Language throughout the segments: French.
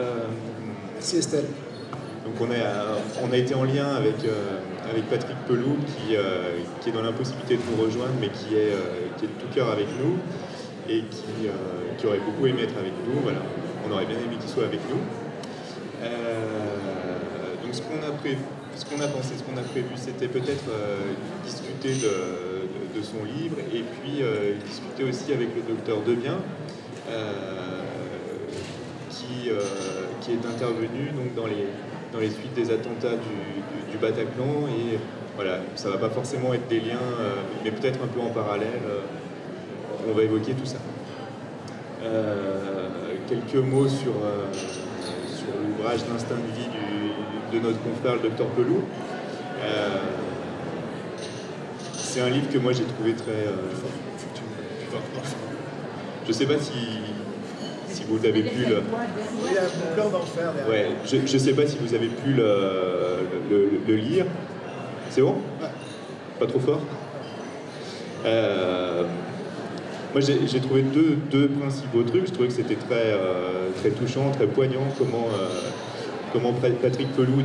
Merci Estelle. Donc on a été en lien avec Patrick Pelou qui est dans l'impossibilité de nous rejoindre, mais qui est de tout cœur avec nous et qui aurait beaucoup aimé être avec nous. Voilà. On aurait bien aimé qu'il soit avec nous. Donc ce qu'on a pensé, ce qu'on a prévu, c'était peut-être discuter de son livre et puis discuter aussi avec le docteur Debien qui est intervenu donc, dans les suites des attentats du Bataclan. Et voilà, ça ne va pas forcément être des liens, mais peut-être un peu en parallèle. On va évoquer tout ça. Quelques mots sur l'ouvrage d'Instinct de vie de notre confrère, le docteur Pelou. C'est un livre que moi j'ai trouvé très... je ne sais pas si vous avez pu le... Il y a un bouquin d'enfer derrière. Ouais, je ne sais pas si vous avez pu le lire. C'est bon ? Ouais. Pas trop fort ? Moi j'ai trouvé deux principaux trucs. Je trouvais que c'était très touchant, très poignant comment Patrick Pelou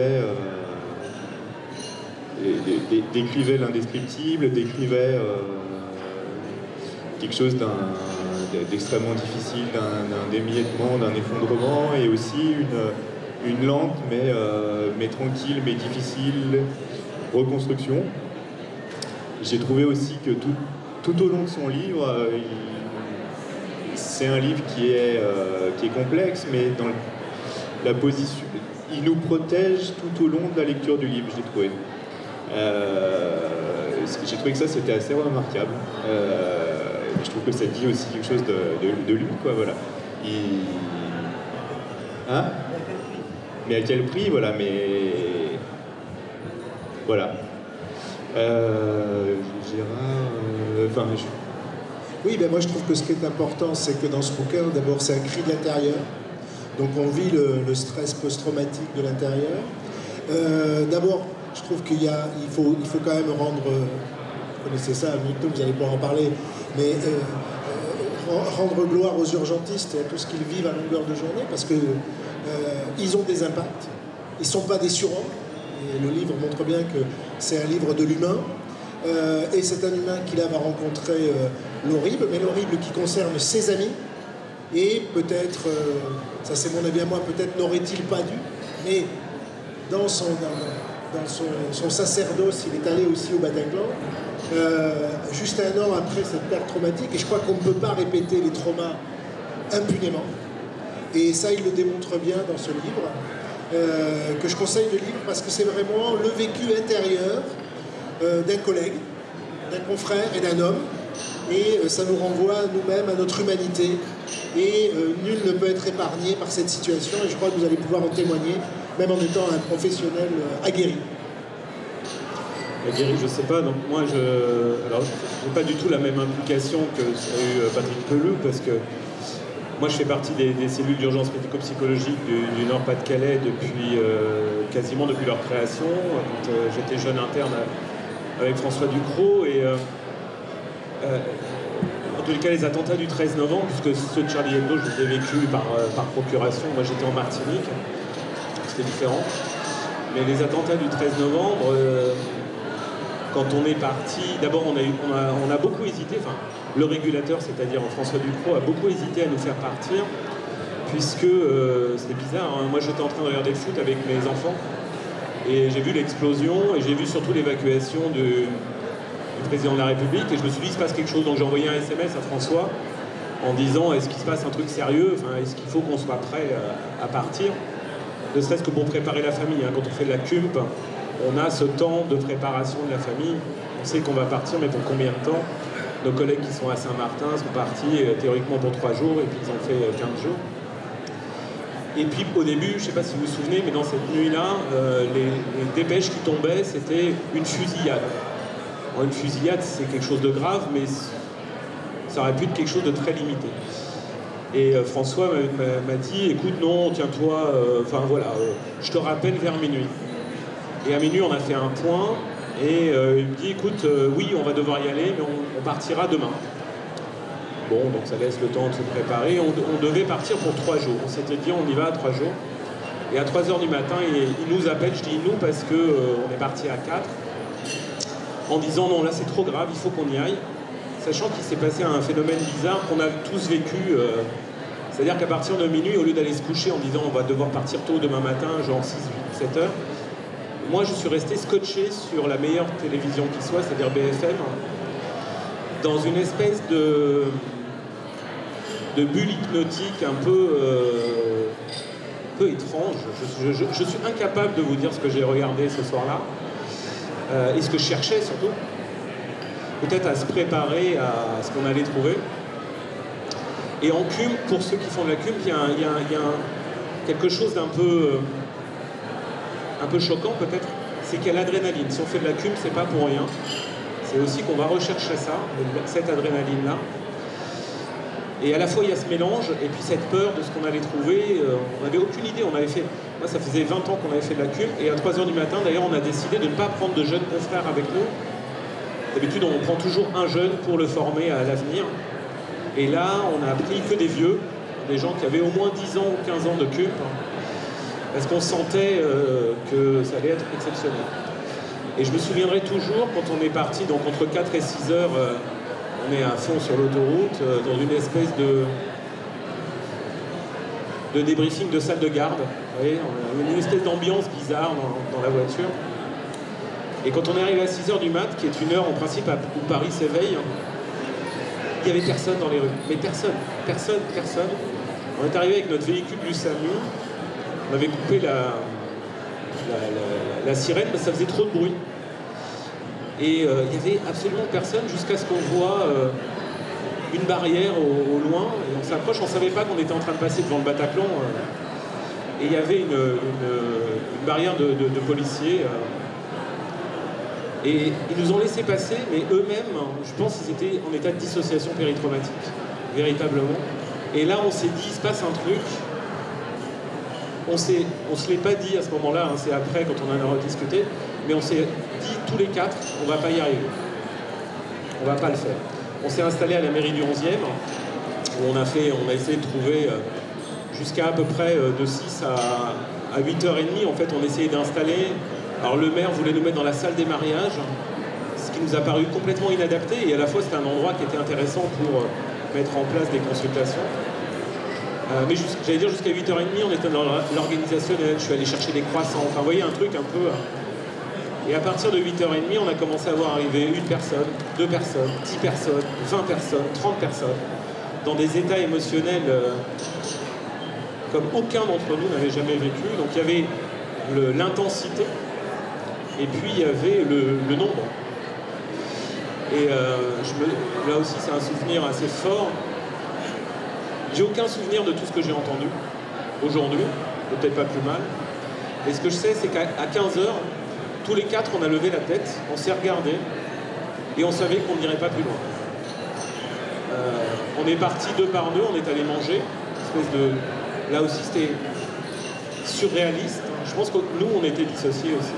décrivait l'indescriptible, décrivait quelque chose d'extrêmement difficile, d'un émiettement, d'un effondrement, et aussi une lente mais tranquille, mais difficile reconstruction. J'ai trouvé aussi que tout au long de son livre, c'est un livre qui est complexe, mais dans la position, il nous protège tout au long de la lecture du livre, j'ai trouvé. J'ai trouvé que ça c'était assez remarquable. Je trouve que ça dit aussi quelque chose de lui, quoi, voilà. Hein ? Mais à quel prix, voilà, mais... Voilà. Oui, ben moi je trouve que ce qui est important, c'est que dans ce bouquin, d'abord c'est un cri de l'intérieur. Donc on vit le stress post-traumatique de l'intérieur. D'abord, je trouve qu'il faut quand même rendre... vous connaissez ça, Milton, vous allez pouvoir en parler, mais rendre gloire aux urgentistes et à tout ce qu'ils vivent à longueur de journée, parce que ils ont des impacts, ils ne sont pas des surhommes, et le livre montre bien que c'est un livre de l'humain, et c'est un humain qui là va rencontrer l'horrible, mais l'horrible qui concerne ses amis, et peut-être, ça c'est mon avis à moi, peut-être n'aurait-il pas dû, mais dans son sacerdoce, il est allé aussi au Bataclan, juste un an après cette perte traumatique, et je crois qu'on ne peut pas répéter les traumas impunément, et ça il le démontre bien dans ce livre, que je conseille de lire parce que c'est vraiment le vécu intérieur d'un collègue, d'un confrère et d'un homme, et ça nous renvoie nous-mêmes à notre humanité, et nul ne peut être épargné par cette situation, et je crois que vous allez pouvoir en témoigner, même en étant un professionnel aguerri. Aguerri, je sais pas, donc moi alors j'ai pas du tout la même implication que a eu Patrick Pelou, parce que moi je fais partie des cellules d'urgence médico-psychologique du Nord-Pas-de-Calais quasiment depuis leur création, quand j'étais jeune interne avec François Ducrot, et en tous les cas les attentats du 13 novembre, puisque ceux de Charlie Hebdo je les ai vécus par procuration, moi j'étais en Martinique, c'était différent, mais les attentats du 13 novembre, quand on est parti, d'abord on a beaucoup hésité, enfin le régulateur, c'est-à-dire François Ducrot, a beaucoup hésité à nous faire partir, puisque c'était bizarre, hein, moi j'étais en train de regarder le foot avec mes enfants, et j'ai vu l'explosion, et j'ai vu surtout l'évacuation du président de la République, et je me suis dit il se passe quelque chose, donc j'ai envoyé un SMS à François en disant est-ce qu'il se passe un truc sérieux, enfin, est-ce qu'il faut qu'on soit prêt à partir, ne serait-ce que pour préparer la famille, hein. Quand on fait de la CUMP, on a ce temps de préparation de la famille, on sait qu'on va partir, mais pour combien de temps? Nos collègues qui sont à Saint-Martin sont partis théoriquement pour 3 jours, et puis ils ont fait 15 jours. Et puis au début, je ne sais pas si vous vous souvenez, mais dans cette nuit-là, les dépêches qui tombaient, c'était une fusillade. Alors, une fusillade, c'est quelque chose de grave, mais ça aurait pu être quelque chose de très limité. Et François m'a dit, écoute, non, tiens-toi, je te rappelle vers minuit. Et à minuit, on a fait un point, et il me dit, écoute, oui, on va devoir y aller, mais on partira demain. Bon, donc ça laisse le temps de se préparer. On devait partir pour 3 jours. On s'était dit, on y va à 3 jours. Et à 3 h du matin, il nous appelle, je dis nous parce qu'on est parti à 4, en disant non, là c'est trop grave, il faut qu'on y aille. Sachant qu'il s'est passé un phénomène bizarre qu'on a tous vécu. C'est-à-dire qu'à partir de minuit, au lieu d'aller se coucher en disant on va devoir partir tôt demain matin, genre 6, 8, 7 heures, moi je suis resté scotché sur la meilleure télévision qui soit, c'est-à-dire BFM, dans une espèce de bulle hypnotique un peu étrange. Je suis incapable de vous dire ce que j'ai regardé ce soir-là, et ce que je cherchais surtout. Peut-être à se préparer à ce qu'on allait trouver. Et en CUM, pour ceux qui font de la CUM, il y a quelque chose d'un peu choquant peut-être, c'est qu'il y a l'adrénaline. Si on fait de la CUM, c'est pas pour rien. C'est aussi qu'on va rechercher ça, cette adrénaline-là. Et à la fois, il y a ce mélange, et puis cette peur de ce qu'on allait trouver. On n'avait aucune idée. On avait fait, moi, ça faisait 20 ans qu'on avait fait de la CUM, et à 3 h du matin, d'ailleurs, on a décidé de ne pas prendre de jeunes confrères avec nous. D'habitude, on prend toujours un jeune pour le former à l'avenir. Et là, on a pris que des vieux, des gens qui avaient au moins 10 ans ou 15 ans de CUM, parce qu'on sentait que ça allait être exceptionnel. Et je me souviendrai toujours, quand on est parti, donc entre 4 et 6 heures, on est à fond sur l'autoroute, dans une espèce de débriefing de salle de garde. Vous voyez, on a une espèce d'ambiance bizarre dans la voiture. Et quand on est arrivé à 6 h du mat', qui est une heure en principe où Paris s'éveille, il n'y avait personne dans les rues. Mais personne. On est arrivé avec notre véhicule du SAMU, on avait coupé la sirène parce que ça faisait trop de bruit. Et il n'y avait absolument personne jusqu'à ce qu'on voit une barrière au loin, et on s'approche, on ne savait pas qu'on était en train de passer devant le Bataclan, et il y avait une barrière de policiers. Et ils nous ont laissé passer, mais eux-mêmes, je pense qu'ils étaient en état de dissociation péritraumatique, véritablement. Et là, on s'est dit, il se passe un truc. On se l'est pas dit à ce moment-là, hein, c'est après, quand on en a rediscuté, mais on s'est dit, tous les 4, on va pas y arriver. On va pas le faire. On s'est installé à la mairie du 11e, où on a essayé de trouver jusqu'à à peu près de 6 à 8h30, en fait, on essayait d'installer. Alors le maire voulait nous mettre dans la salle des mariages, ce qui nous a paru complètement inadapté, et à la fois c'était un endroit qui était intéressant pour mettre en place des consultations. Mais j'allais dire jusqu'à 8h30, on était dans l'organisationnel, je suis allé chercher des croissants, enfin vous voyez un truc un peu... Et à partir de 8h30, on a commencé à voir arriver 1 personne, 2 personnes, 10 personnes, 20 personnes, 30 personnes, dans des états émotionnels comme aucun d'entre nous n'avait jamais vécu. Donc il y avait l'intensité, et puis il y avait le nombre. Et là aussi c'est un souvenir assez fort. J'ai aucun souvenir de tout ce que j'ai entendu aujourd'hui, peut-être pas plus mal. Et ce que je sais, c'est qu'à 15h, tous les 4, on a levé la tête, on s'est regardé, et on savait qu'on n'irait pas plus loin. On est partis 2 par 2, on est allé manger, une espèce de... Là aussi c'était surréaliste. Je pense que nous, on était dissociés aussi.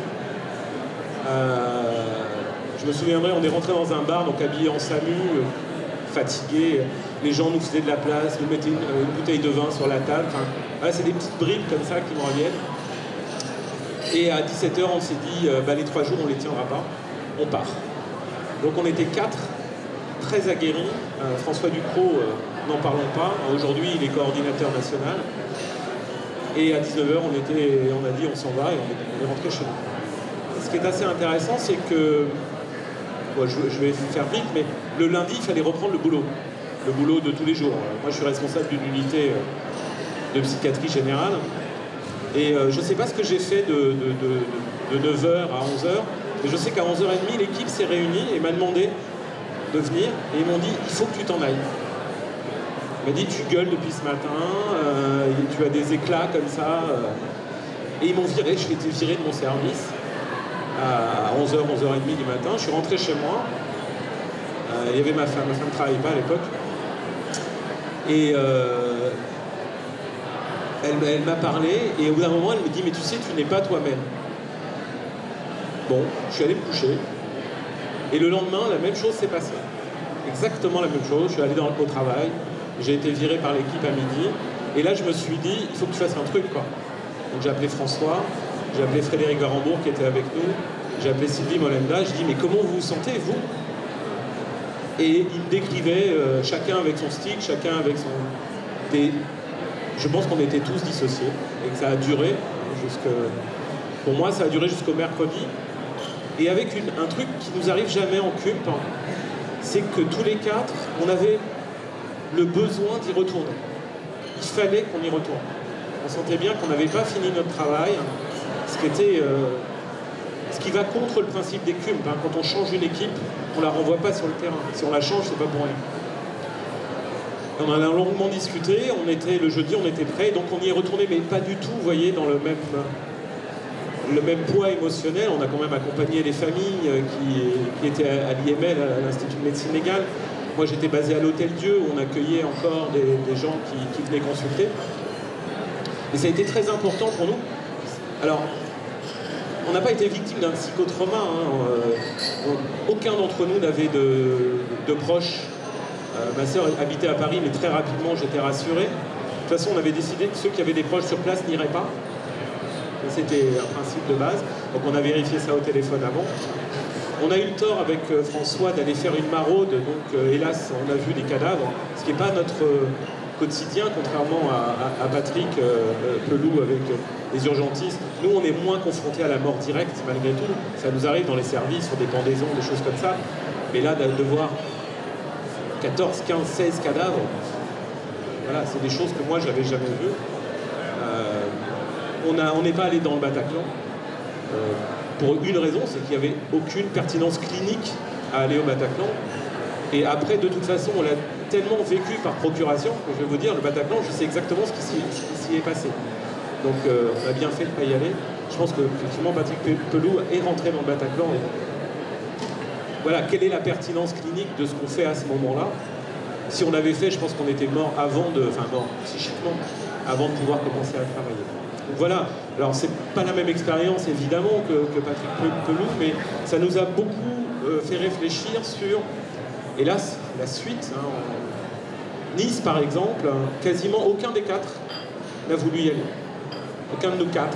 Je me souviendrai, on est rentré dans un bar, donc habillé en SAMU, fatigué. Les gens nous faisaient de la place, nous mettaient une bouteille de vin sur la table. Enfin, voilà, c'est des petites bribes comme ça qui me reviennent. Et à 17h, on s'est dit, les 3 jours, on les tiendra pas, on part. Donc on était 4, très aguerris. François Ducrot, n'en parlons pas. Aujourd'hui, il est coordinateur national. Et à 19h, on a dit on s'en va et on est rentré chez nous. Ce qui est assez intéressant, c'est que, bon, je vais faire vite, mais le lundi, il fallait reprendre le boulot de tous les jours. Moi, je suis responsable d'une unité de psychiatrie générale. Et je ne sais pas ce que j'ai fait de 9h à 11h, mais je sais qu'à 11h30, l'équipe s'est réunie et m'a demandé de venir. Et ils m'ont dit, il faut que tu t'en ailles. Il m'a dit, tu gueules depuis ce matin, tu as des éclats comme ça. Et ils m'ont viré, j'ai été viré de mon service à 11h, 11h30 du matin. Je suis rentré chez moi. Il y avait ma femme ne travaillait pas à l'époque. Et elle m'a parlé, et au bout d'un moment, elle me dit, mais tu sais, tu n'es pas toi-même. Bon, je suis allé me coucher. Et le lendemain, la même chose s'est passée. exactement la même chose. Je suis allé au travail, j'ai été viré par l'équipe à midi, et là je me suis dit, il faut que tu fasses un truc, quoi. Donc j'ai appelé François, j'ai appelé Frédéric Varambourg qui était avec nous, j'ai appelé Sylvie Molenda, je dis mais comment vous vous sentez, vous? Et ils me décrivaient, chacun avec son stick, chacun avec son... Je pense qu'on était tous dissociés, et que ça a duré jusqu'à... Pour moi, ça a duré jusqu'au mercredi. Et avec un truc qui nous arrive jamais en CUP, hein, c'est que tous les quatre, on avait le besoin d'y retourner. Il fallait qu'on y retourne. On sentait bien qu'on n'avait pas fini notre travail, ce qui va contre le principe des CUP. Hein. Quand on change une équipe, on ne la renvoie pas sur le terrain. Si on la change, c'est pas pour rien. On en a longuement discuté, le jeudi, on était prêts, donc on y est retourné, mais pas du tout, vous voyez, dans le même poids émotionnel. On a quand même accompagné les familles qui étaient à l'IML, à l'Institut de médecine légale. Moi, j'étais basé à l'Hôtel Dieu, où on accueillait encore des gens qui venaient consulter. Et ça a été très important pour nous. Alors, on n'a pas été victime d'un psychotrauma. Hein. Aucun d'entre nous n'avait de proches. Ma sœur habitait à Paris, mais très rapidement, j'étais rassuré. De toute façon, on avait décidé que ceux qui avaient des proches sur place n'iraient pas. C'était un principe de base. Donc on a vérifié ça au téléphone avant. On a eu le tort avec François d'aller faire une maraude. Donc hélas, on a vu des cadavres. Ce qui n'est pas notre quotidien, contrairement à Patrick Pelou avec les urgentistes. Nous, on est moins confrontés à la mort directe, malgré tout. Ça nous arrive dans les services, sur des pendaisons, des choses comme ça. Mais là, de voir 14, 15, 16 cadavres, voilà, c'est des choses que moi, je n'avais jamais vues. On n'est pas allé dans le Bataclan pour une raison, c'est qu'il n'y avait aucune pertinence clinique à aller au Bataclan. Et après, de toute façon, on l'a tellement vécu par procuration que je vais vous dire, le Bataclan, je sais exactement ce qui s'y est passé. Donc on a bien fait de ne pas y aller. Je pense que effectivement, Patrick Pelou est rentré dans le Bataclan. Voilà, quelle est la pertinence clinique de ce qu'on fait à ce moment-là? Si on l'avait fait, je pense qu'on était mort mort psychiquement, avant de pouvoir commencer à travailler. Donc voilà, alors c'est pas la même expérience évidemment que Patrick Pelou, mais ça nous a beaucoup fait réfléchir sur, hélas, la suite. Hein. Nice par exemple, quasiment aucun des quatre n'a voulu y aller. Aucun de nous quatre.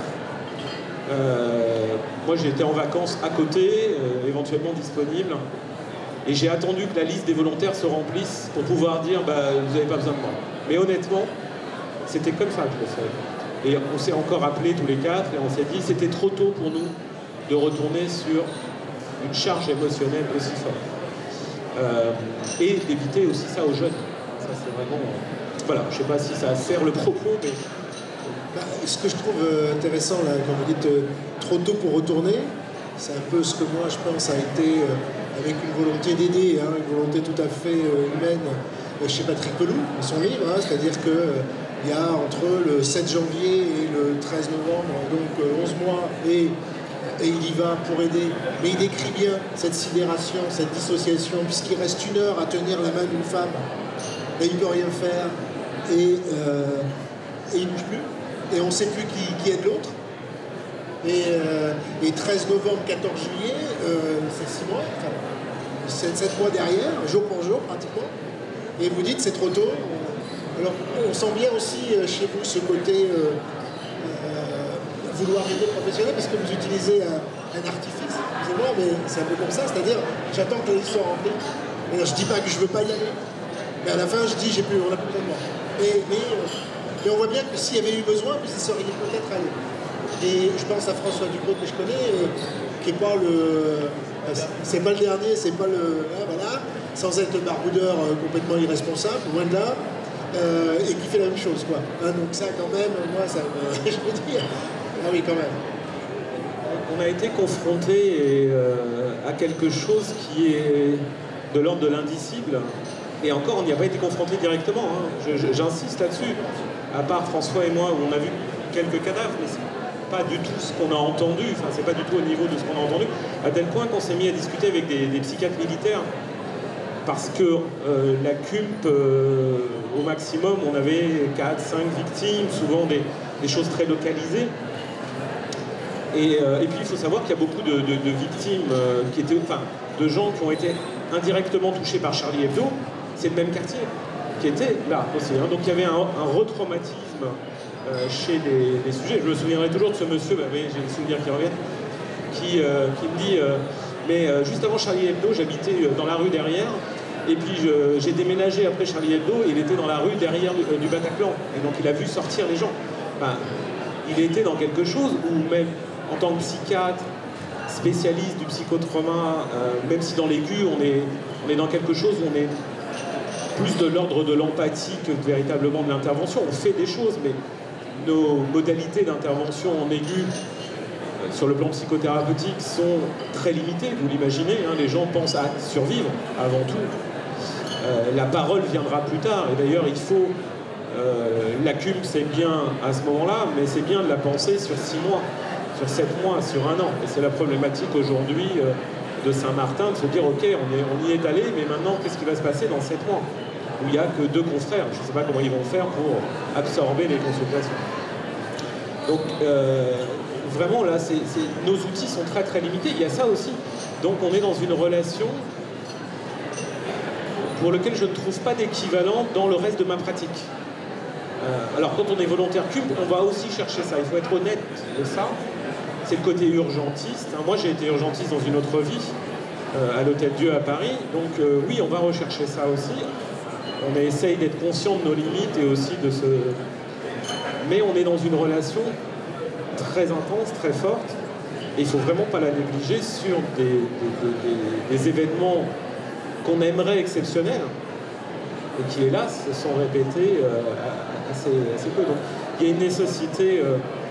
Moi j'étais en vacances à côté, éventuellement disponible, et j'ai attendu que la liste des volontaires se remplisse pour pouvoir dire vous n'avez pas besoin de moi. Mais honnêtement, c'était comme ça que je le faisais. Et on s'est encore appelés tous les quatre et on s'est dit c'était trop tôt pour nous de retourner sur une charge émotionnelle aussi forte. Et d'éviter aussi ça aux jeunes. Ça c'est vraiment... Voilà, je ne sais pas si ça sert le propos, mais... Ce que je trouve intéressant, là, quand vous dites trop tôt pour retourner, c'est un peu ce que moi je pense a été avec une volonté d'aider, hein, une volonté tout à fait humaine chez Patrick Pelou, dans son livre, hein, c'est-à-dire qu'il y a entre le 7 janvier et le 13 novembre, donc 11 mois, et il y va pour aider. Mais il décrit bien cette sidération, cette dissociation, puisqu'il reste 1 heure à tenir la main d'une femme, et il ne peut rien faire, et il ne bouge plus. Et on ne sait plus qui est de l'autre. Et 13 novembre, 14 juillet, c'est 6 mois, enfin, c'est 7 mois derrière, jour pour jour pratiquement. Et vous dites c'est trop tôt. Alors on sent bien aussi chez vous ce côté vouloir aider professionnel, parce que vous utilisez un artifice, excusez-moi, mais c'est un peu comme ça, c'est-à-dire j'attends que la liste soit remplie. Et je ne dis pas que je ne veux pas y aller, mais à la fin je dis on n'a plus besoin de moi. Mais on voit bien que s'il y avait eu besoin, vous y seriez peut-être allé. Et je pense à François Ducrot que je connais, qui n'est pas le... c'est pas le dernier, c'est pas le... voilà, sans être le baroudeur complètement irresponsable, loin de là, et qui fait la même chose, quoi. Hein, donc ça, quand même, moi, ça me... je veux dire... Ah oui, quand même. On a été confronté à quelque chose qui est de l'ordre de l'indicible. Et encore, on n'y a pas été confronté directement. Hein. J'insiste là-dessus. À part François et moi, où on a vu quelques cadavres, mais c'est pas du tout ce qu'on a entendu. Enfin, c'est pas du tout au niveau de ce qu'on a entendu. À tel point qu'on s'est mis à discuter avec des psychiatres militaires. Parce que la CUP, au maximum, on avait 4, 5 victimes, souvent des choses très localisées. Et puis il faut savoir qu'il y a beaucoup de victimes qui étaient, enfin, de gens qui ont été indirectement touchés par Charlie Hebdo, c'est le même quartier qui était là aussi. Hein. Donc il y avait un retraumatisme chez les sujets. Je me souviendrai toujours de ce monsieur, bah, j'ai des souvenirs qui reviennent, qui me dit mais juste avant Charlie Hebdo, j'habitais dans la rue derrière, et puis j'ai déménagé après Charlie Hebdo, et il était dans la rue derrière du Bataclan, et donc il a vu sortir les gens. Enfin, il était dans quelque chose où même en tant que psychiatre, spécialiste du psychotrauma, même si dans l'aigu on est dans quelque chose où on est plus de l'ordre de l'empathie que véritablement de l'intervention. On fait des choses, mais nos modalités d'intervention en aigu sur le plan psychothérapeutique sont très limitées, vous l'imaginez, hein, les gens pensent à survivre avant tout. La parole viendra plus tard, et d'ailleurs il faut... l'ACUM c'est bien à ce moment-là, mais c'est bien de la penser sur 6 mois, sur 7 mois, sur 1 an. Et c'est la problématique aujourd'hui de Saint-Martin, de se dire ok, on y est allé, mais maintenant qu'est-ce qui va se passer dans 7 mois où il n'y a que 2 confrères. Je ne sais pas comment ils vont faire pour absorber les consultations. Donc vraiment là, nos outils sont très très limités. Il y a ça aussi. Donc on est dans une relation pour laquelle je ne trouve pas d'équivalent dans le reste de ma pratique. Alors quand on est volontaire CUM, on va aussi chercher ça. Il faut être honnête de ça. C'est le côté urgentiste. Moi j'ai été urgentiste dans une autre vie, à l'Hôtel Dieu à Paris. Donc oui, on va rechercher ça aussi. On essaye d'être conscient de nos limites et aussi de ce... Mais on est dans une relation très intense, très forte. Et il ne faut vraiment pas la négliger sur des événements qu'on aimerait exceptionnels et qui, hélas, se sont répétés assez peu. Donc il y a une nécessité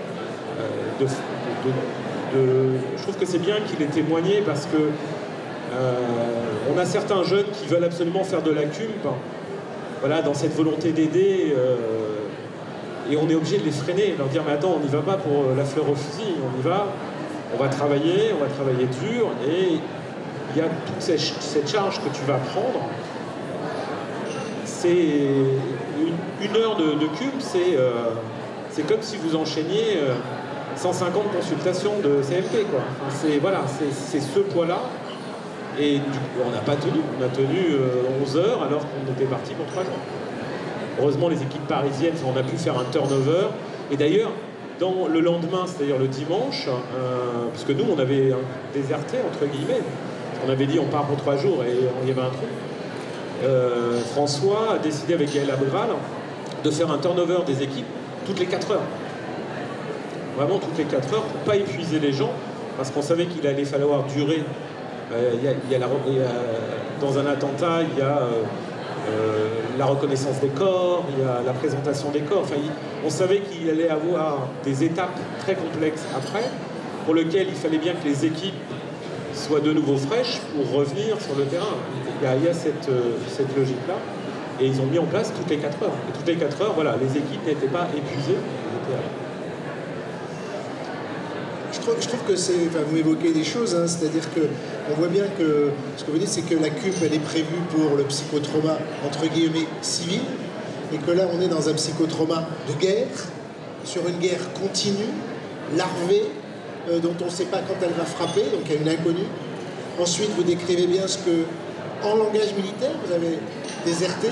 je trouve que c'est bien qu'il ait témoigné parce que on a certains jeunes qui veulent absolument faire de la CUM, voilà, dans cette volonté d'aider, et on est obligé de les freiner, leur dire mais attends, on n'y va pas pour la fleur au fusil, on y va, on va travailler dur, et il y a toute cette charge que tu vas prendre. C'est une heure de CUM, c'est comme si vous enchaîniez 150 consultations de CMP, quoi. C'est ce poids-là. Et du coup, on n'a pas tenu. On a tenu 11 heures alors qu'on était parti pour 3 jours. Heureusement, les équipes parisiennes, on a pu faire un turnover. Et d'ailleurs, dans le lendemain, c'est-à-dire le dimanche, puisque nous, on avait déserté, entre guillemets. On avait dit on part pour 3 jours et il y avait un trou. François a décidé avec Gaël Abgral de faire un turnover des équipes toutes les 4 heures. Vraiment toutes les 4 heures pour ne pas épuiser les gens, parce qu'on savait qu'il allait falloir durer. Dans un attentat, il y a la reconnaissance des corps, il y a la présentation des corps. Enfin, on savait qu'il allait avoir des étapes très complexes après, pour lesquelles il fallait bien que les équipes soient de nouveau fraîches pour revenir sur le terrain. Il y a cette logique-là. Et ils ont mis en place toutes les 4 heures. Et toutes les 4 heures, voilà, les équipes n'étaient pas épuisées. Je trouve que c'est... Enfin, vous évoquez des choses, hein, c'est-à-dire qu'on voit bien que... Ce que vous dites, c'est que la CUP, elle est prévue pour le psychotrauma, entre guillemets, civil, et que là, on est dans un psychotrauma de guerre, sur une guerre continue, larvée, dont on ne sait pas quand elle va frapper, donc il y a une inconnue. Ensuite, vous décrivez bien ce que, en langage militaire, vous avez déserté.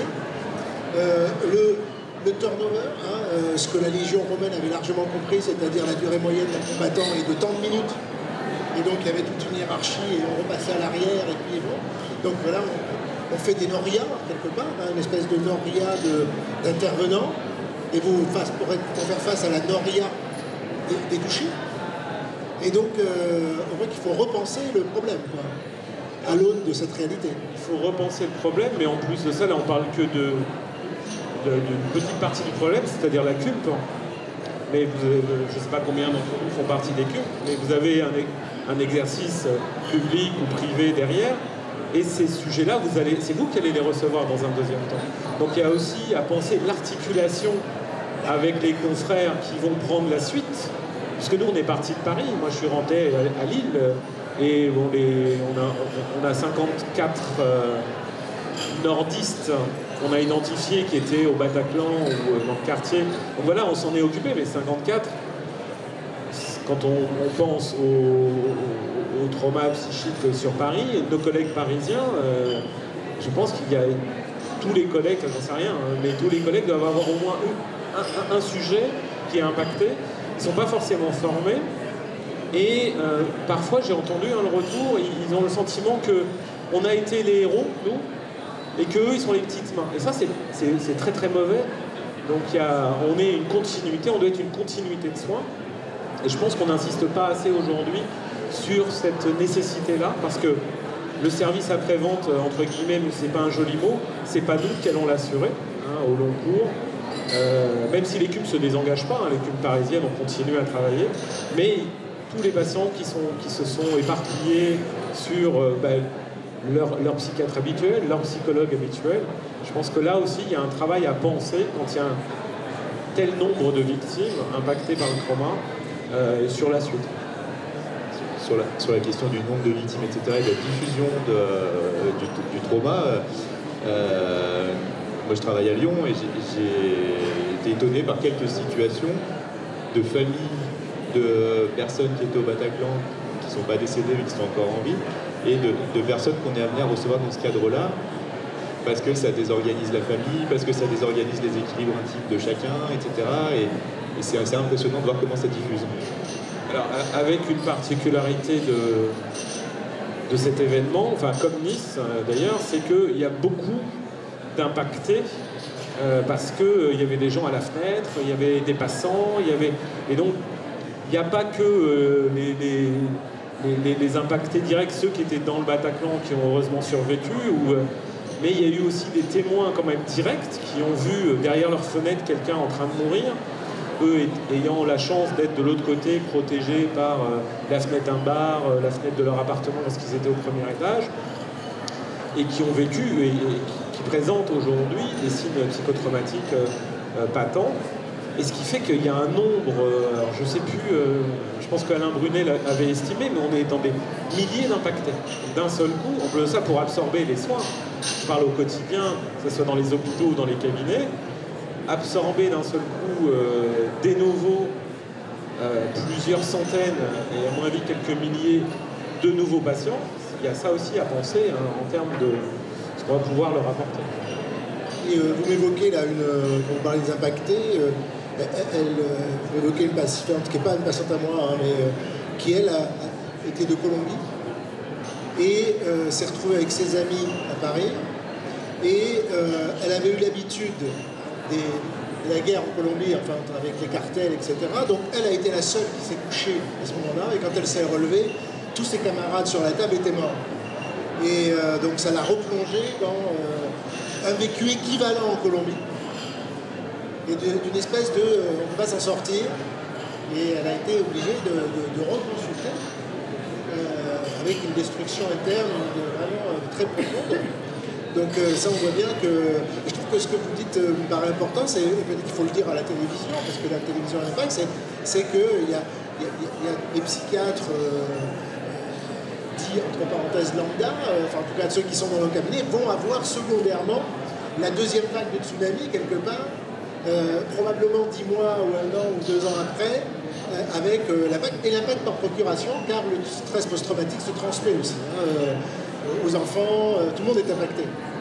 Le turnover, hein, ce que la Légion romaine avait largement compris, c'est-à-dire la durée moyenne d'un combattant est de tant de minutes. Et donc il y avait toute une hiérarchie et on repassait à l'arrière et puis bon. Donc voilà, on fait des norias quelque part, hein, une espèce de noria d'intervenants. Et pour faire face à la noria des touchés. Et donc on voit qu'il faut repenser le problème, quoi, à l'aune de cette réalité. Il faut repenser le problème, mais en plus de ça, là on parle que d'une petite partie du problème, c'est-à-dire la CUP. Mais je ne sais pas combien d'entre vous font partie des CUP, mais vous avez un exercice public ou privé derrière, et ces sujets-là, c'est vous qui allez les recevoir dans un deuxième temps. Donc il y a aussi à penser l'articulation avec les confrères qui vont prendre la suite, puisque nous on est parti de Paris, moi je suis rentré à Lille, et on a 54 nordistes qu'on a identifiés qui étaient au Bataclan ou dans le quartier. Donc voilà, on s'en est occupé, mais 54, quand on pense au trauma psychique sur Paris, nos collègues parisiens, je pense qu'il y a tous les collègues, j'en sais rien, hein, mais tous les collègues doivent avoir au moins un sujet qui est impacté. Ils ne sont pas forcément formés. Et parfois, j'ai entendu le retour, ils ont le sentiment qu'on a été les héros, nous, et qu'eux, ils sont les petites mains. Et ça, c'est très très mauvais. Donc on est une continuité, on doit être une continuité de soins. Et je pense qu'on n'insiste pas assez aujourd'hui sur cette nécessité-là, parce que le service après-vente, entre guillemets, mais c'est pas un joli mot, c'est pas nous qui allons l'assurer, hein, au long cours. Même si les cubes ne se désengagent pas, hein, les cubes parisiennes, on continue à travailler, mais tous les patients qui se sont éparpillés sur leur psychiatre habituel, leur psychologue habituel, je pense que là aussi, il y a un travail à penser quand il y a un tel nombre de victimes impactées par le trauma sur la suite. Sur la question du nombre de victimes, etc., et de la diffusion du trauma, moi je travaille à Lyon et j'ai été étonné par quelques situations de familles, de personnes qui étaient au Bataclan, qui ne sont pas décédées mais qui sont encore en vie, et de personnes qu'on est amené à recevoir dans ce cadre-là, parce que ça désorganise la famille, parce que ça désorganise les équilibres intimes de chacun, etc. Et c'est assez impressionnant de voir comment ça diffuse. Alors, avec une particularité de cet événement, enfin comme Nice d'ailleurs, c'est qu'il y a beaucoup d'impactés parce qu'il y avait des gens à la fenêtre, il y avait des passants, et donc il n'y a pas que les impactés directs, ceux qui étaient dans le Bataclan qui ont heureusement survécu, mais il y a eu aussi des témoins quand même directs qui ont vu derrière leur fenêtre quelqu'un en train de mourir, eux ayant la chance d'être de l'autre côté, protégés par la fenêtre d'un bar, la fenêtre de leur appartement parce qu'ils étaient au premier étage, et qui ont vécu et qui présentent aujourd'hui des signes psychotraumatiques patents. Et ce qui fait qu'il y a un nombre, alors je ne sais plus, je pense qu'Alain Brunet l'avait estimé, mais on est dans des milliers d'impactés. D'un seul coup, on peut ça pour absorber les soins. Je parle au quotidien, que ce soit dans les hôpitaux ou dans les cabinets, absorber d'un seul coup de nouveau plusieurs centaines, et à mon avis quelques milliers de nouveaux patients, il y a ça aussi à penser hein, en termes de ce qu'on va pouvoir leur apporter. Et vous m'évoquez là, quand vous parlez des impactés, vous évoquez une patiente qui n'est pas une patiente à moi, hein, mais qui elle a été de Colombie et s'est retrouvée avec ses amis à Paris, et elle avait eu l'habitude de la guerre en Colombie, enfin avec les cartels, etc. Donc elle a été la seule qui s'est couchée à ce moment-là, et quand elle s'est relevée, tous ses camarades sur la table étaient morts. Et donc ça l'a replongée dans un vécu équivalent en Colombie, et d'une espèce de on ne peut pas s'en sortir, et elle a été obligée de reconsulter avec une destruction interne vraiment très profonde. Donc ça on voit bien que, je trouve que ce que vous dites me paraît important, c'est peut-être qu'il faut le dire à la télévision, parce que la télévision à l'impact, c'est qu'il y a des psychiatres dits entre parenthèses lambda, enfin en tout cas ceux qui sont dans le cabinet, vont avoir secondairement la deuxième vague de tsunami quelque part, probablement 10 mois ou 1 an ou 2 ans après, avec l'impact, et l'impact par procuration, car le stress post-traumatique se transmet aussi aux enfants, tout le monde est impacté.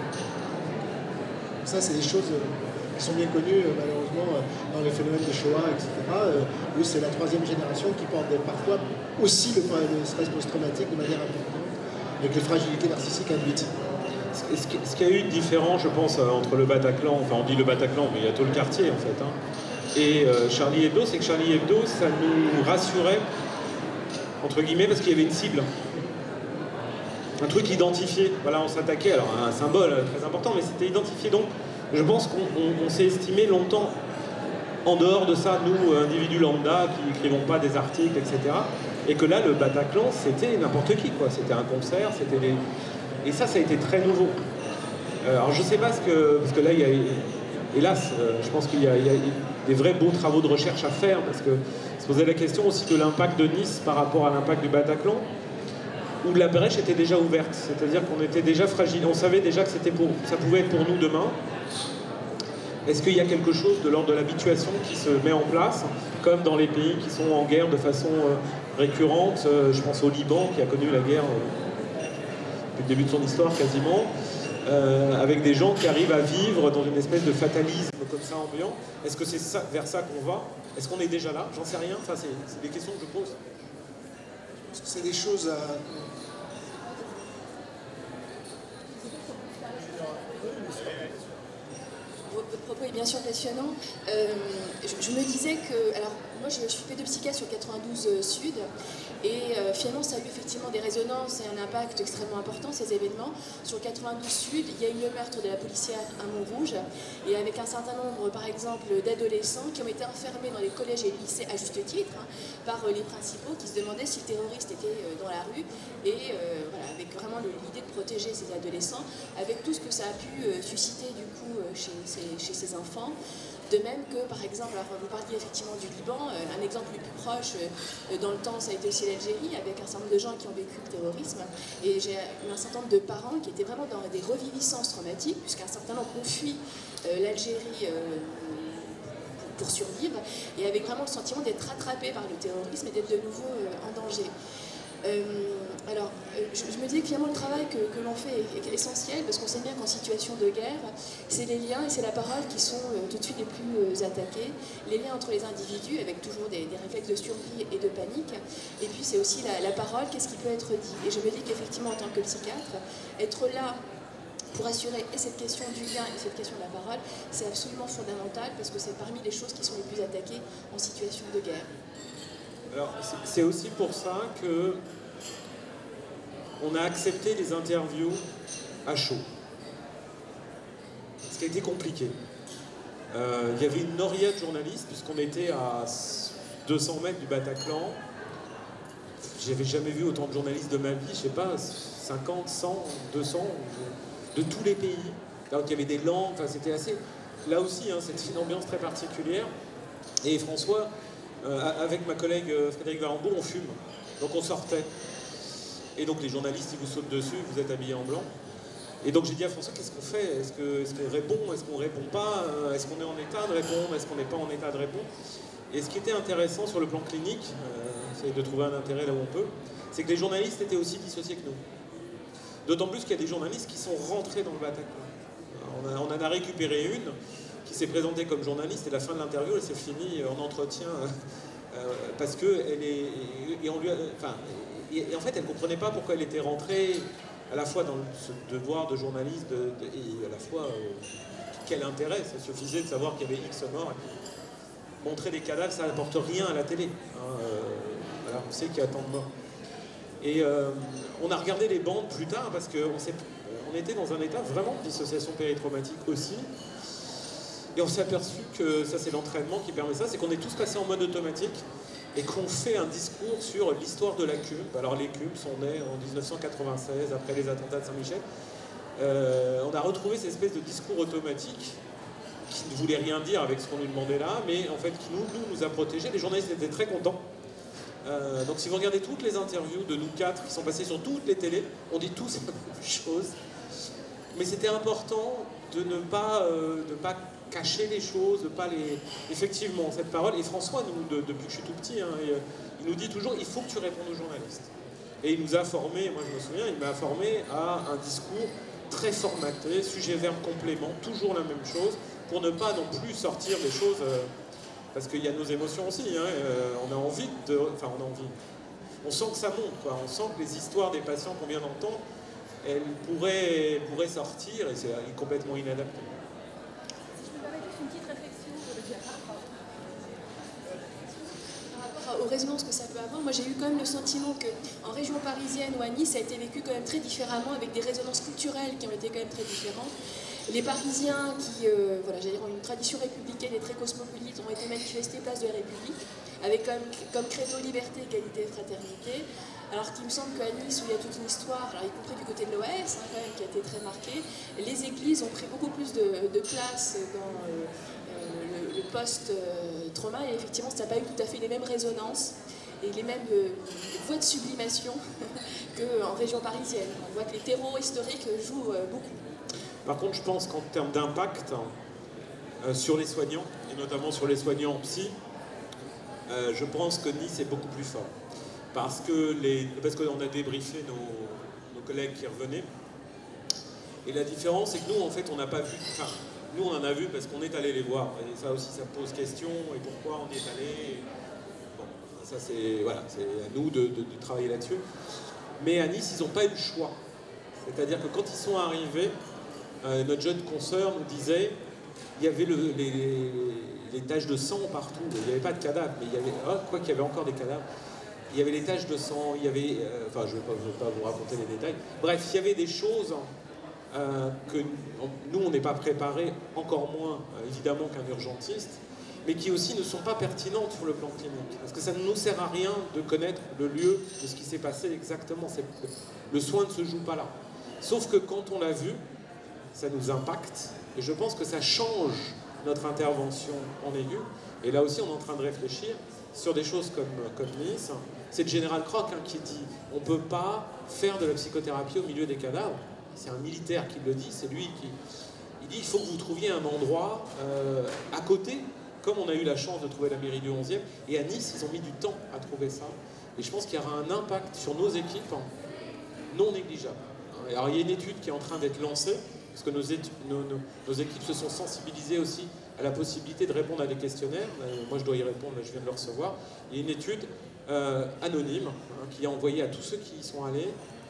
Ça, c'est des choses qui sont bien connues, malheureusement, dans les phénomènes de Shoah, etc. Oui, c'est la 3e génération qui porte parfois aussi le stress post-traumatique de manière importante, avec les fragilités narcissiques induites. Ce qu'il y a eu de différent, je pense, entre le Bataclan, enfin on dit le Bataclan, mais il y a tout le quartier en fait, hein, et Charlie Hebdo, c'est que Charlie Hebdo, ça nous rassurait, entre guillemets, parce qu'il y avait une cible. Un truc identifié, voilà, on s'attaquait, alors un symbole très important, mais c'était identifié. Donc je pense qu'on s'est estimé longtemps, en dehors de ça, nous, individus lambda, qui n'écrivons pas des articles, etc. Et que là, le Bataclan, c'était n'importe qui, quoi. C'était un concert, c'était des... Et ça a été très nouveau. Alors je sais pas parce que là, il y a, hélas, je pense qu'il y a des vrais beaux travaux de recherche à faire, parce que se posait la question aussi de l'impact de Nice par rapport à l'impact du Bataclan, où la brèche était déjà ouverte, c'est-à-dire qu'on était déjà fragile, on savait déjà que ça pouvait être pour nous demain, Est-ce qu'il y a quelque chose de l'ordre de l'habituation qui se met en place, comme dans les pays qui sont en guerre de façon récurrente? Je pense au Liban, qui a connu la guerre depuis le début de son histoire quasiment, avec des gens qui arrivent à vivre dans une espèce de fatalisme comme ça ambiant. Est-ce que c'est vers ça qu'on va? Est-ce qu'on est déjà là? J'en sais rien. Enfin, c'est des questions que je pose. Parce que c'est des choses à... Votre propos est bien sûr passionnant. Je me disais que... Alors, moi, je suis pédopsychiatre sur 92 Sud, et finalement, ça a eu effectivement des résonances et un impact extrêmement important, ces événements. Sur 92 Sud, il y a eu le meurtre de la policière à Montrouge, et avec un certain nombre, par exemple, d'adolescents qui ont été enfermés dans les collèges et lycées, à juste titre, par les principaux, qui se demandaient si le terroriste était dans la rue, et voilà, avec vraiment l'idée de protéger ces adolescents, avec tout ce que ça a pu susciter du coup chez ces enfants. De même que, par exemple, alors vous parliez effectivement du Liban, un exemple le plus proche dans le temps, ça a été aussi l'Algérie, avec un certain nombre de gens qui ont vécu le terrorisme. Et j'ai eu un certain nombre de parents qui étaient vraiment dans des reviviscences traumatiques, puisqu'un certain nombre ont fui l'Algérie pour survivre, et avec vraiment le sentiment d'être rattrapés par le terrorisme et d'être de nouveau en danger. Alors, je me disais que finalement le travail que l'on fait est essentiel, parce qu'on sait bien qu'en situation de guerre, c'est les liens et c'est la parole qui sont tout de suite les plus attaqués. Les liens entre les individus, avec toujours des réflexes de survie et de panique. Et puis c'est aussi la parole, qu'est-ce qui peut être dit. Et je me dis qu'effectivement, en tant que psychiatre, être là pour assurer et cette question du lien et cette question de la parole, c'est absolument fondamental, parce que c'est parmi les choses qui sont les plus attaquées en situation de guerre. Alors, c'est aussi pour ça que on a accepté les interviews à chaud. Ce qui a été compliqué. Il y avait une noria de journalistes, puisqu'on était à 200 mètres du Bataclan. J'avais jamais vu autant de journalistes de ma vie, je sais pas, 50, 100, 200, de tous les pays. Donc il y avait des langues, enfin c'était assez... Là aussi, hein, c'était une ambiance très particulière. Et François, avec ma collègue Frédéric Varambeau, on fume. Donc on sortait. Et donc les journalistes, ils vous sautent dessus, vous êtes habillés en blanc. Et donc j'ai dit à François, qu'est-ce qu'on fait? Est-ce qu'on répond? Est-ce qu'on répond pas? Est-ce qu'on est en état de répondre? Est-ce qu'on n'est pas en état de répondre? Et ce qui était intéressant sur le plan clinique, c'est de trouver un intérêt là où on peut, c'est que les journalistes étaient aussi dissociés que nous. D'autant plus qu'il y a des journalistes qui sont rentrés dans le Bataclan. On en a récupéré une qui s'est présentée comme journaliste, et la fin de l'interview, elle s'est finie en entretien parce que elle est... Et on lui a, enfin, et en fait, elle ne comprenait pas pourquoi elle était rentrée à la fois dans ce devoir de journaliste et à la fois quel intérêt. Ça suffisait de savoir qu'il y avait X morts. Montrer des cadavres, ça n'apporte rien à la télé. Voilà, on sait qu'il y a tant de morts. Et on a regardé les bandes plus tard parce qu'on était dans un état vraiment de dissociation péritraumatique aussi. Et on s'est aperçu que ça, c'est l'entraînement qui permet ça, c'est qu'on est tous passés en mode automatique et qu'on fait un discours sur l'histoire de la CUMP. Alors les CUMP sont nés en 1996, après les attentats de Saint-Michel. On a retrouvé cette espèce de discours automatique qui ne voulait rien dire avec ce qu'on nous demandait là, mais en fait qui nous a protégés. Les journalistes étaient très contents. Donc si vous regardez toutes les interviews de nous quatre qui sont passées sur toutes les télés, on dit tous la même chose. Mais c'était important de ne pas cacher les choses, de pas les... Effectivement, cette parole, et François, depuis que je suis tout petit, hein, il nous dit toujours, il faut que tu répondes aux journalistes. Et il nous a formés, moi je me souviens, il m'a formé à un discours très formaté, sujet, verbe, complément, toujours la même chose, pour ne pas non plus sortir des choses... parce qu'il y a nos émotions aussi, hein, on a envie de... Enfin, on a envie... On sent que ça monte, quoi. On sent que les histoires des patients qu'on vient d'entendre, elles pourraient sortir, et c'est complètement inadapté. Une petite réflexion par rapport aux résonances que ça peut avoir. Moi, j'ai eu quand même le sentiment qu'en région parisienne ou à Nice, ça a été vécu quand même très différemment, avec des résonances culturelles qui ont été quand même très différentes. Les Parisiens qui, voilà, j'allais dire, ont une tradition républicaine et très cosmopolite, ont été manifestés place de la République, avec comme credo liberté, égalité, fraternité. Alors qu'il me semble qu'à Nice, où il y a toute une histoire, alors y compris du côté de l'OS, hein, quand même, qui a été très marquée, les églises ont pris beaucoup plus de place dans le post-trauma, et effectivement, ça n'a pas eu tout à fait les mêmes résonances et les mêmes voies de sublimation qu'en région parisienne. On voit que les terreaux historiques jouent beaucoup. Par contre, je pense qu'en termes d'impact, sur les soignants, et notamment sur les soignants psy, je pense que Nice est beaucoup plus fort. Parce qu'on a débriefé nos collègues qui revenaient. Et la différence, c'est que nous, en fait, on n'a pas vu. Enfin, nous, on en a vu parce qu'on est allé les voir. Et ça aussi, ça pose question. Et pourquoi on est allé. Bon, ça, c'est à nous de travailler là-dessus. Mais à Nice, ils n'ont pas eu le choix. C'est-à-dire que quand ils sont arrivés, notre jeune consoeur nous disait il y avait les taches de sang partout. Il n'y avait pas de cadavres, mais il y avait. Quoi qu'il y avait encore des cadavres. Il y avait les taches de sang, il y avait. Enfin, je ne vais pas vous raconter les détails. Bref, il y avait des choses. Que nous, on n'est pas préparé, encore moins évidemment qu'un urgentiste, mais qui aussi ne sont pas pertinentes sur le plan clinique. Parce que ça ne nous sert à rien de connaître le lieu de ce qui s'est passé exactement. Le soin ne se joue pas là. Sauf que quand on l'a vu, ça nous impacte, et je pense que ça change notre intervention en aigu. Et là aussi, on est en train de réfléchir sur des choses comme Nice. C'est le général Croc qui dit on ne peut pas faire de la psychothérapie au milieu des cadavres. C'est un militaire qui le dit, c'est lui qui... Il dit il faut que vous trouviez un endroit à côté, comme on a eu la chance de trouver la mairie du 11e, et à Nice, ils ont mis du temps à trouver ça. Et je pense qu'il y aura un impact sur nos équipes non négligeable. Alors il y a une étude qui est en train d'être lancée, parce que nos équipes se sont sensibilisées aussi à la possibilité de répondre à des questionnaires. Moi je dois y répondre, je viens de le recevoir. Il y a une étude anonyme qui est envoyée à tous ceux qui y sont allés,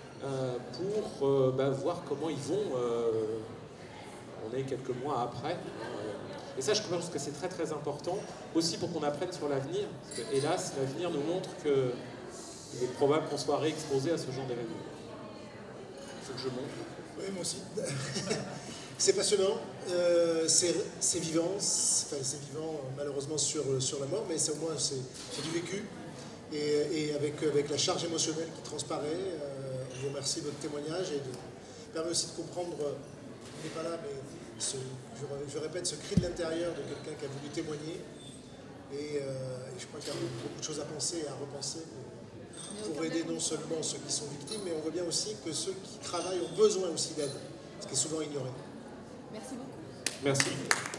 pour voir comment ils vont. On est quelques mois après. Et ça, je pense que c'est très très important, aussi pour qu'on apprenne sur l'avenir. Parce que, hélas, l'avenir nous montre qu'il est probable qu'on soit réexposé à ce genre d'événement. Il faut que je monte. Oui, moi aussi. C'est passionnant, c'est vivant, c'est vivant malheureusement sur la mort, mais au moins c'est du vécu. Et avec la charge émotionnelle qui transparaît, je vous remercie de votre témoignage et permet aussi de comprendre, on n'est pas là, mais je répète, ce cri de l'intérieur de quelqu'un qui a voulu témoigner. Et je crois qu'il y a beaucoup de choses à penser et à repenser pour aider non seulement ceux qui sont victimes, mais on voit bien aussi que ceux qui travaillent ont besoin aussi d'aide, ce qui est souvent ignoré. Merci beaucoup. Merci.